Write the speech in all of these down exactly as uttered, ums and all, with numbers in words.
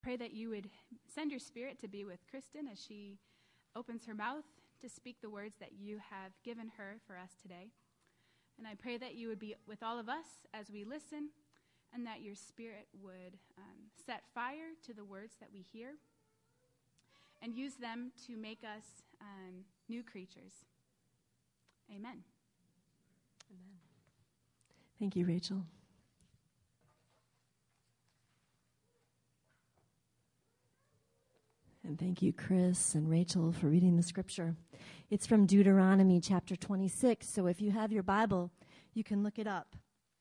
Pray that you would send your Spirit to be with Kristen as she opens her mouth to speak the words that you have given her for us today. And I pray that you would be with all of us as we listen, and that your Spirit would um, set fire to the words that we hear and use them to make us um, new creatures. Amen. Amen. Thank you, Rachel. And thank you, Chris and Rachel, for reading the scripture. It's from Deuteronomy chapter twenty-six, so if you have your Bible, you can look it up.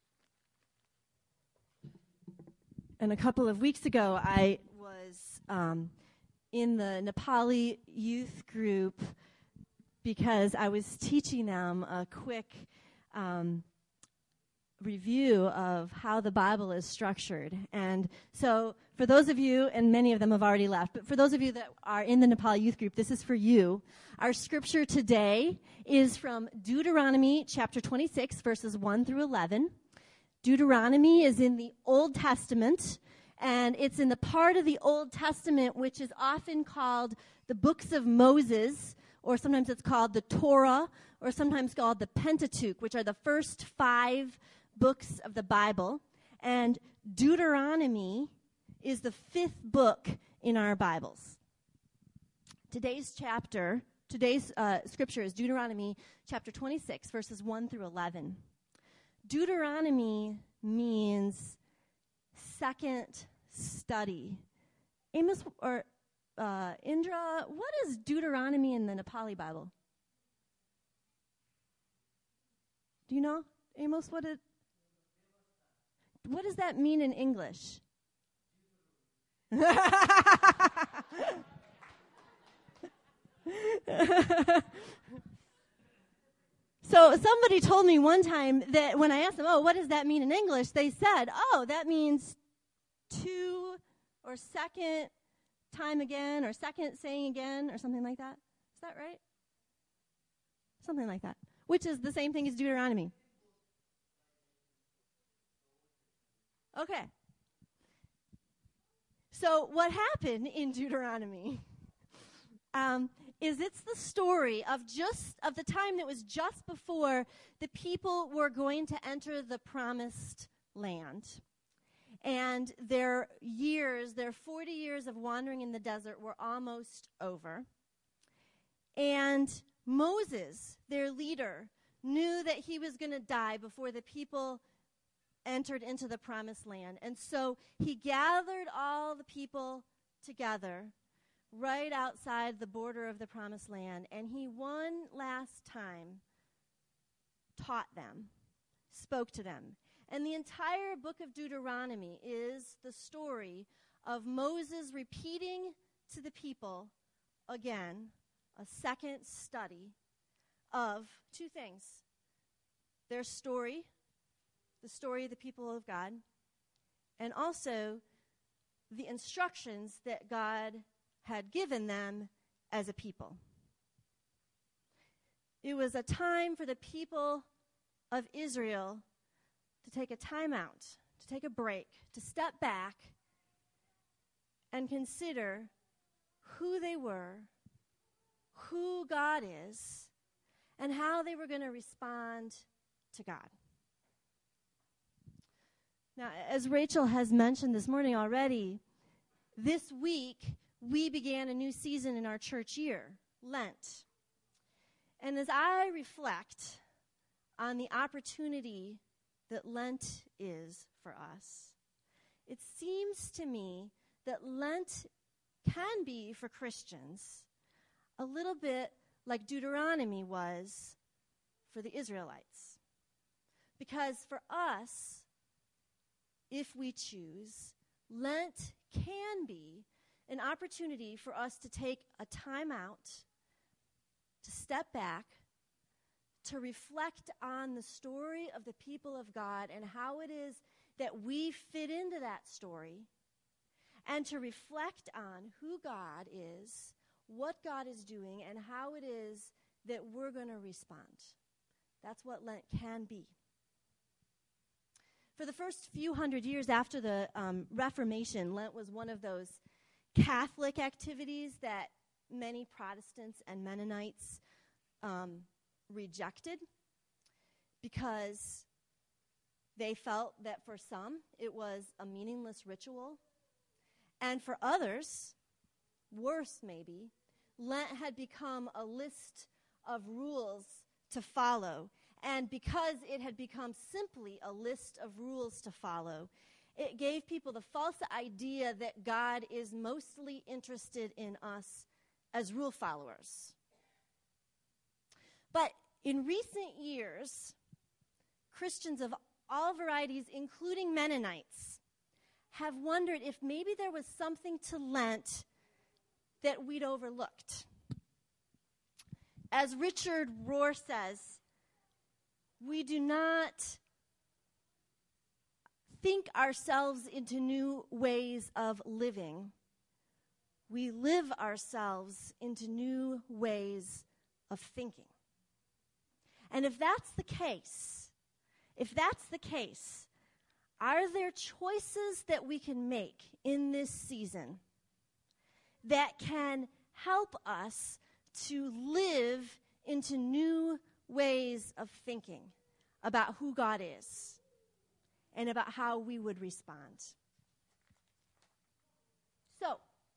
And a couple of weeks ago, I was um, in the Nepali youth group because I was teaching them a quick um, review of how the Bible is structured. And so for those of you, and many of them have already left, but for those of you that are in the Nepali youth group, this is for you. Our scripture today is from Deuteronomy chapter twenty-six, verses one through eleven. Deuteronomy is in the Old Testament, and it's in the part of the Old Testament which is often called the books of Moses, or sometimes it's called the Torah, or sometimes called the Pentateuch, which are the first five books of the Bible. And Deuteronomy is the fifth book in our Bibles. Today's chapter, today's uh, scripture is Deuteronomy chapter twenty-six, verses one through eleven. Deuteronomy means second study. Amos or uh, Indra, what is Deuteronomy in the Nepali Bible? Do you know, Amos, what it? What does that mean in English? So somebody told me one time that when I asked them, oh, what does that mean in English? They said, oh, that means two or second time again or second saying again or something like that. Is that right? Something like that, which is the same thing as Deuteronomy. Okay. So what happened in Deuteronomy um, is it's the story of just of the time that was just before the people were going to enter the promised land. And their years, their forty years of wandering in the desert were almost over. And Moses, their leader, knew that he was going to die before the people entered into the promised land. And so he gathered all the people together right outside the border of the promised land, and he one last time taught them, spoke to them. And the entire book of Deuteronomy is the story of Moses repeating to the people again a second study of two things: their story, the story of the people of God, and also the instructions that God had given them as a people. It was a time for the people of Israel to take a time out, to take a break, to step back and consider who they were, who God is, and how they were going to respond to God. Now, as Rachel has mentioned this morning already, this week we began a new season in our church year, Lent. And as I reflect on the opportunity that Lent is for us, it seems to me that Lent can be for Christians a little bit like Deuteronomy was for the Israelites. Because for us, if we choose, Lent can be an opportunity for us to take a time out, to step back, to reflect on the story of the people of God and how it is that we fit into that story, and to reflect on who God is, what God is doing, and how it is that we're going to respond. That's what Lent can be. For the first few hundred years after the um, Reformation, Lent was one of those Catholic activities that many Protestants and Mennonites um, rejected because they felt that for some it was a meaningless ritual. And for others, worse maybe, Lent had become a list of rules to follow. And because it had become simply a list of rules to follow, it gave people the false idea that God is mostly interested in us as rule followers. But in recent years, Christians of all varieties, including Mennonites, have wondered if maybe there was something to Lent that we'd overlooked. As Richard Rohr says, we do not think ourselves into new ways of living. We live ourselves into new ways of thinking. And if that's the case, if that's the case, are there choices that we can make in this season that can help us to live into new ways of thinking about who God is and about how we would respond? So,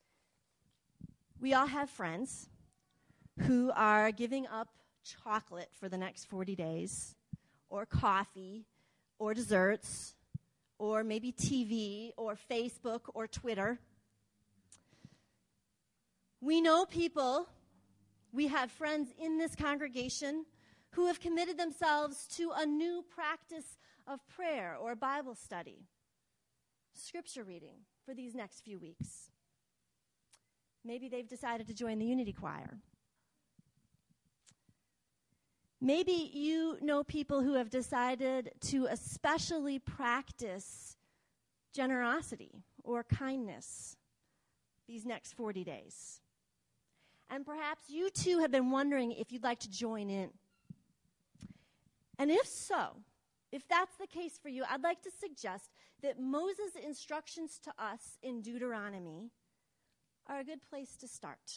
we all have friends who are giving up chocolate for the next forty days, or coffee, or desserts, or maybe T V, or Facebook, or Twitter. We know people, we have friends in this congregation who have committed themselves to a new practice of prayer or Bible study, scripture reading for these next few weeks. Maybe they've decided to join the Unity Choir. Maybe you know people who have decided to especially practice generosity or kindness these next forty days. And perhaps you too have been wondering if you'd like to join in. And if so, if that's the case for you, I'd like to suggest that Moses' instructions to us in Deuteronomy are a good place to start.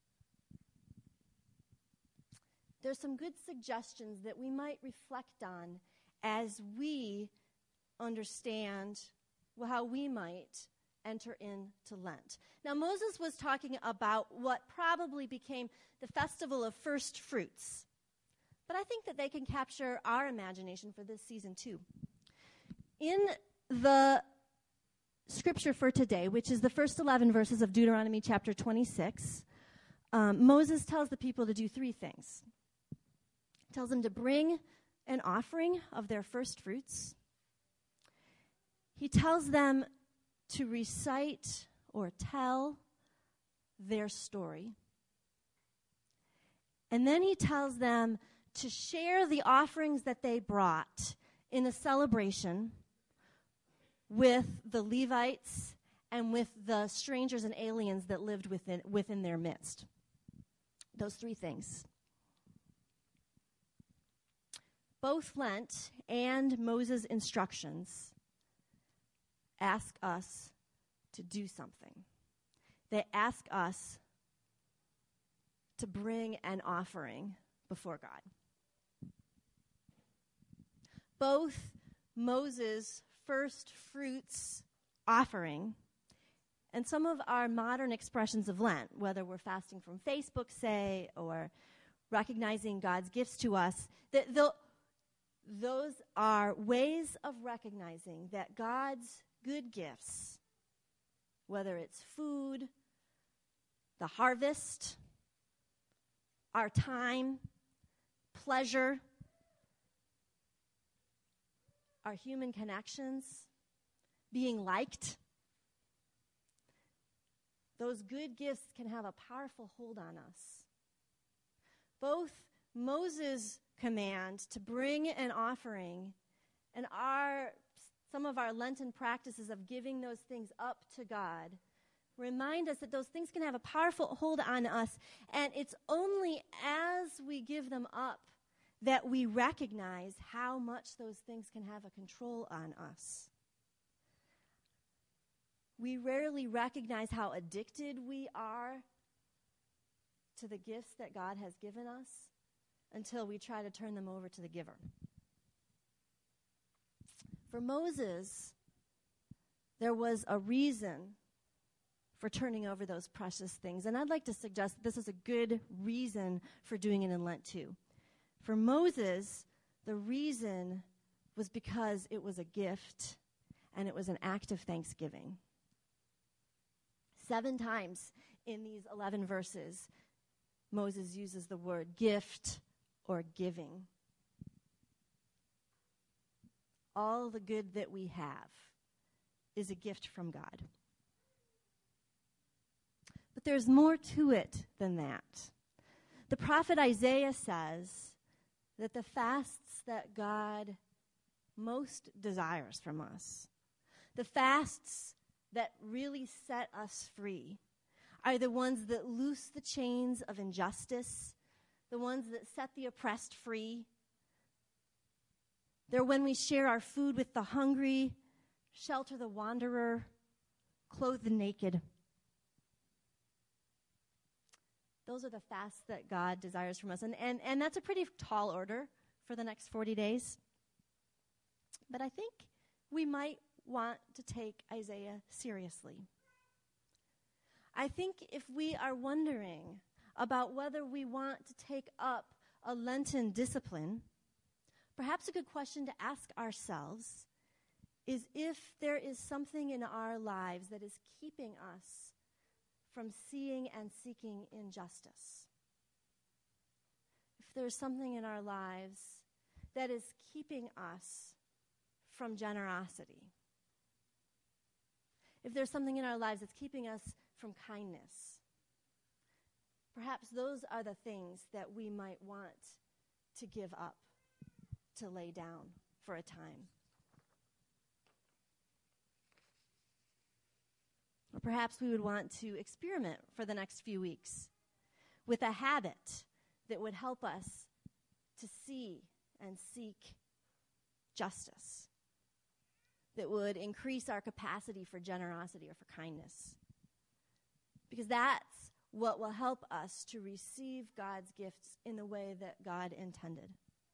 There's some good suggestions that we might reflect on as we understand well, how we might enter into Lent. Now, Moses was talking about what probably became the festival of first fruits, but I think that they can capture our imagination for this season too. In the scripture for today, which is the first eleven verses of Deuteronomy chapter twenty-six, um, Moses tells the people to do three things. He tells them to bring an offering of their first fruits. He tells them to recite or tell their story. And then he tells them to share the offerings that they brought in a celebration with the Levites and with the strangers and aliens that lived within, within their midst. Those three things. Both Lent and Moses' instructions ask us to do something. They ask us to bring an offering before God. Both Moses' first fruits offering and some of our modern expressions of Lent, whether we're fasting from Facebook, say, or recognizing God's gifts to us, that those are ways of recognizing that God's good gifts, whether it's food, the harvest, our time, pleasure, our human connections, being liked, those good gifts can have a powerful hold on us. Both Moses' command to bring an offering and our some of our Lenten practices of giving those things up to God remind us that those things can have a powerful hold on us, and it's only as we give them up that we recognize how much those things can have a control on us. we rarely recognize how addicted we are to the gifts that God has given us until we try to turn them over to the giver. For Moses, there was a reason for turning over those precious things. And I'd like to suggest that this is a good reason for doing it in Lent too. For Moses, the reason was because it was a gift and it was an act of thanksgiving. Seven times in these eleven verses, Moses uses the word gift or giving. All the good that we have is a gift from God. But there's more to it than that. The prophet Isaiah says that the fasts that God most desires from us, the fasts that really set us free, are the ones that loose the chains of injustice, the ones that set the oppressed free. They're when we share our food with the hungry, shelter the wanderer, clothe the naked. Those are the fasts that God desires from us. And, and, and that's a pretty tall order for the next forty days. But I think we might want to take Isaiah seriously. I think if we are wondering about whether we want to take up a Lenten discipline, perhaps a good question to ask ourselves is if there is something in our lives that is keeping us from seeing and seeking injustice. If there's something in our lives that is keeping us from generosity. If there's something in our lives that's keeping us from kindness. Perhaps those are the things that we might want to give up, to lay down for a time. Or perhaps we would want to experiment for the next few weeks with a habit that would help us to see and seek justice, that would increase our capacity for generosity or for kindness. Because that's what will help us to receive God's gifts in the way that God intended.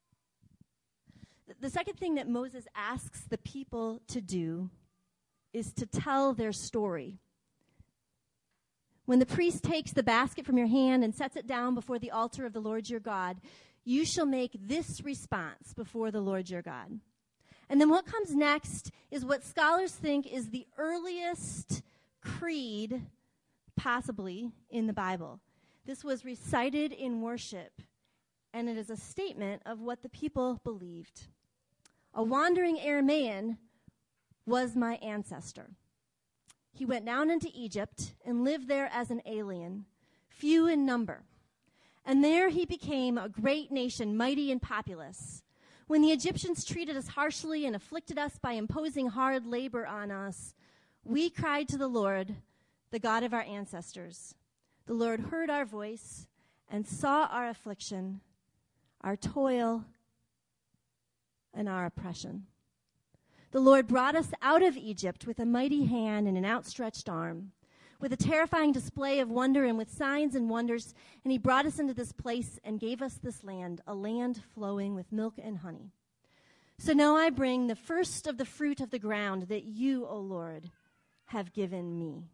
The second thing that Moses asks the people to do is to tell their story. When the priest takes the basket from your hand and sets it down before the altar of the Lord your God, you shall make this response before the Lord your God. And then what comes next is what scholars think is the earliest creed possibly in the Bible. This was recited in worship, and it is a statement of what the people believed. A wandering Aramaean was my ancestor. He went down into Egypt and lived there as an alien, few in number. And there he became a great nation, mighty and populous. When the Egyptians treated us harshly and afflicted us by imposing hard labor on us, we cried to the Lord, the God of our ancestors. The Lord heard our voice and saw our affliction, our toil, and our oppression. The Lord brought us out of Egypt with a mighty hand and an outstretched arm, with a terrifying display of wonder and with signs and wonders, and he brought us into this place and gave us this land, a land flowing with milk and honey. So now I bring the first of the fruit of the ground that you, O Lord, have given me.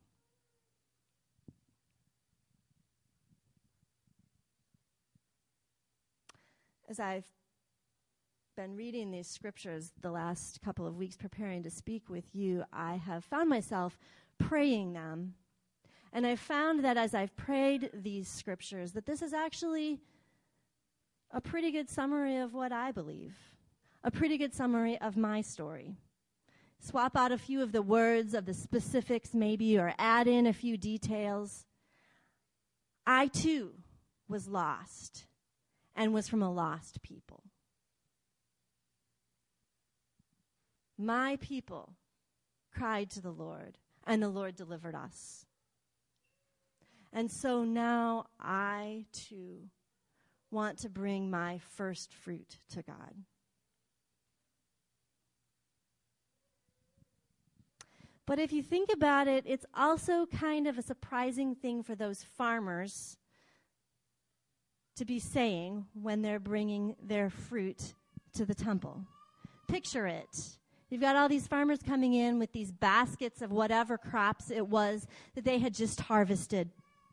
As I've been reading these scriptures the last couple of weeks preparing to speak with you, I have found myself praying them. And I've found that as I've prayed these scriptures, that this is actually a pretty good summary of what I believe, a pretty good summary of my story. Swap out a few of the words, of the specifics maybe, or add in a few details. I too was lost and was from a lost people. My people cried to the Lord, and the Lord delivered us. And so now I, too, want to bring my first fruit to God. But if you think about it, it's also kind of a surprising thing for those farmers to be saying when they're bringing their fruit to the temple. Picture it. You've got all these farmers coming in with these baskets of whatever crops it was that they had just harvested.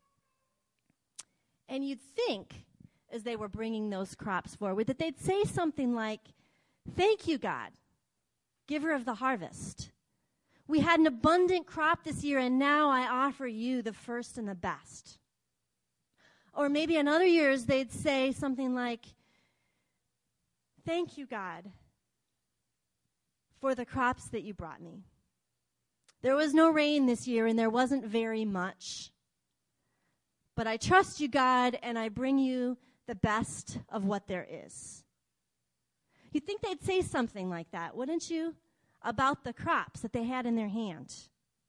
And you'd think, as they were bringing those crops forward, that they'd say something like, "Thank you, God, giver of the harvest. We had an abundant crop this year, and now I offer you the first and the best." Or maybe in other years, they'd say something like, "Thank you, God, for the crops that you brought me. There was no rain this year, and there wasn't very much. But I trust you, God, and I bring you the best of what there is." You'd think they'd say something like that, wouldn't you? About the crops that they had in their hand.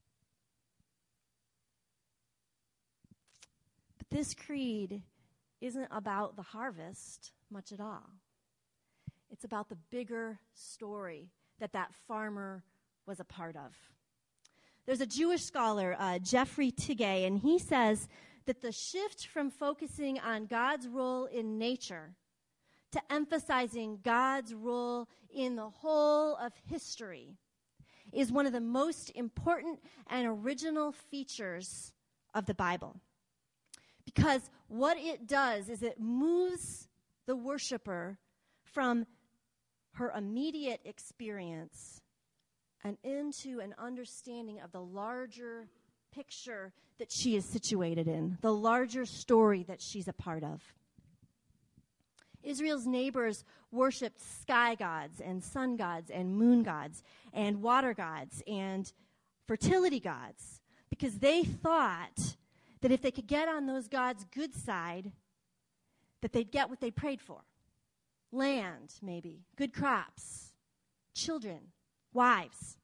But this creed isn't about the harvest much at all. It's about the bigger story that that farmer was a part of. There's a Jewish scholar, uh, Jeffrey Tigay, and he says that the shift from focusing on God's role in nature to emphasizing God's role in the whole of history is one of the most important and original features of the Bible. Because what it does is it moves the worshiper from her immediate experience and into an understanding of the larger picture that she is situated in, the larger story that she's a part of. Israel's neighbors worshipped sky gods and sun gods and moon gods and water gods and fertility gods because they thought that if they could get on those gods' good side, that they'd get what they prayed for. Land, maybe, good crops, children, wives.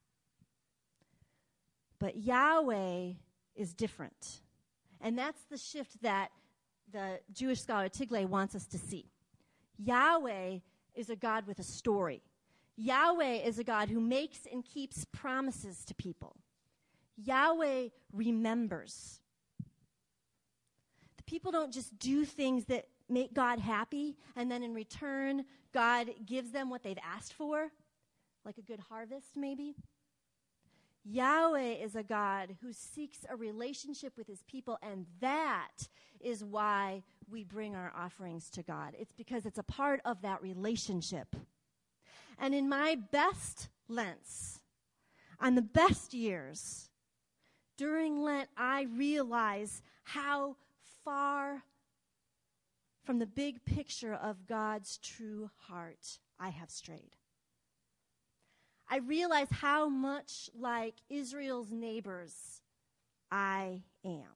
But Yahweh is different. And that's the shift that the Jewish scholar Tigay wants us to see. Yahweh is a God with a story. Yahweh is a God who makes and keeps promises to people. Yahweh remembers. The people don't just do things that make God happy, and then in return, God gives them what they've asked for, like a good harvest, maybe. Yahweh is a God who seeks a relationship with his people, and that is why we bring our offerings to God. It's because it's a part of that relationship. And in my best Lents, on the best years, during Lent, I realize how far from the big picture of God's true heart I have strayed. I realize how much like Israel's neighbors I am.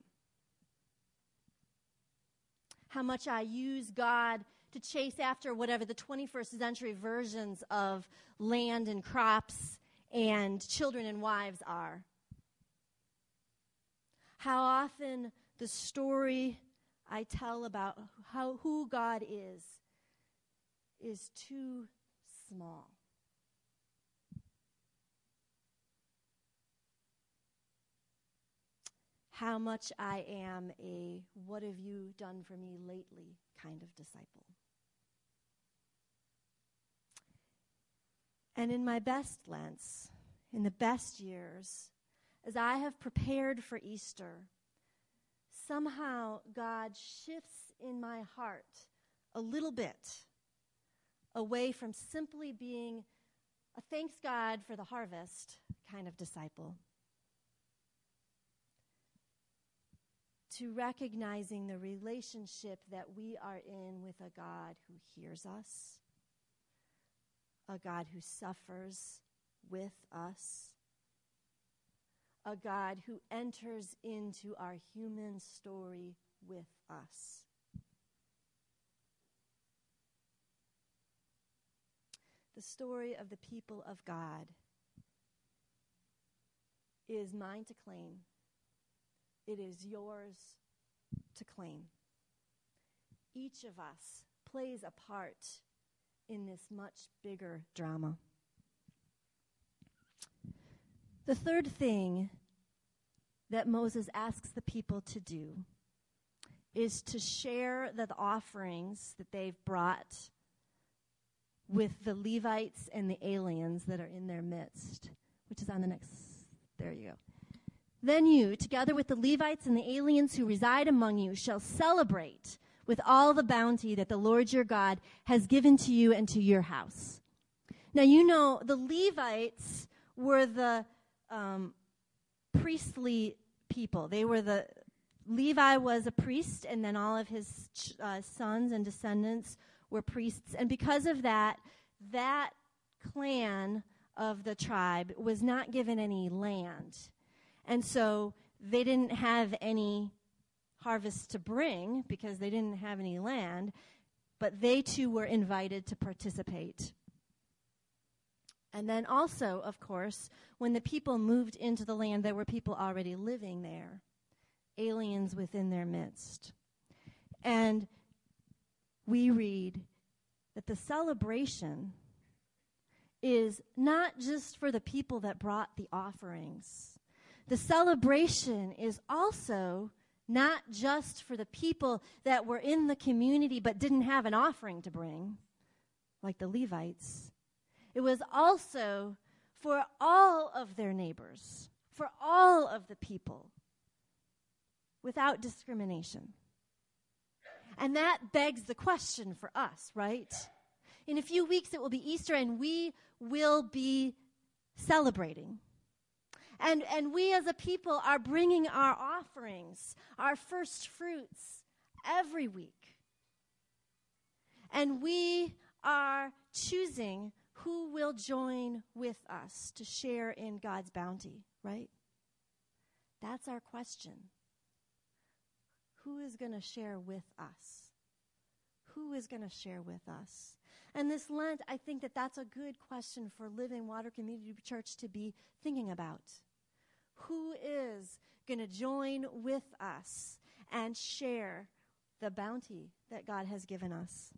How much I use God to chase after whatever the twenty-first century versions of land and crops and children and wives are. How often the story I tell about how who God is is too small. How much I am a "what have you done for me lately" kind of disciple. And in my best Lents, in the best years, as I have prepared for Easter, somehow God shifts in my heart a little bit away from simply being a thanks God for the harvest kind of disciple to recognizing the relationship that we are in with a God who hears us, a God who suffers with us, a God who enters into our human story with us. The story of the people of God is mine to claim. It is yours to claim. Each of us plays a part in this much bigger drama. The third thing that Moses asks the people to do is to share the offerings that they've brought with the Levites and the aliens that are in their midst, which is on the next, there you go. Then you, together with the Levites and the aliens who reside among you, shall celebrate with all the bounty that the Lord your God has given to you and to your house. Now, you know, the Levites were the um, priestly people. They were the, Levi was a priest, and then all of his uh, sons and descendants were priests. And because of that, that clan of the tribe was not given any land. And so they didn't have any harvest to bring because they didn't have any land, but they too were invited to participate. And then also, of course, when the people moved into the land, there were people already living there, aliens within their midst. And we read that the celebration is not just for the people that brought the offerings. The celebration is also not just for the people that were in the community but didn't have an offering to bring, like the Levites. It was also for all of their neighbors, for all of the people, without discrimination. And that begs the question for us, right? In a few weeks it will be Easter, and we will be celebrating. And and we as a people are bringing our offerings, our first fruits, every week. And we are choosing who will join with us to share in God's bounty, right? That's our question. Who is going to share with us? Who is going to share with us? And this Lent, I think that that's a good question for Living Water Community Church to be thinking about. Who is going to join with us and share the bounty that God has given us?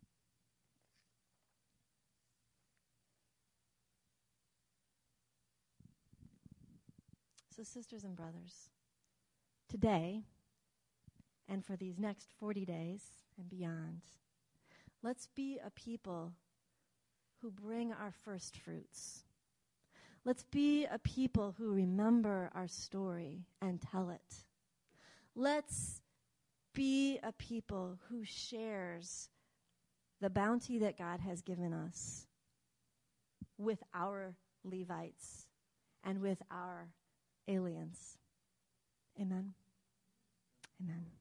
So, sisters and brothers, today and for these next forty days and beyond, let's be a people who bring our first fruits. Let's be a people who remember our story and tell it. Let's be a people who shares the bounty that God has given us with our Levites and with our aliens. Amen. Amen.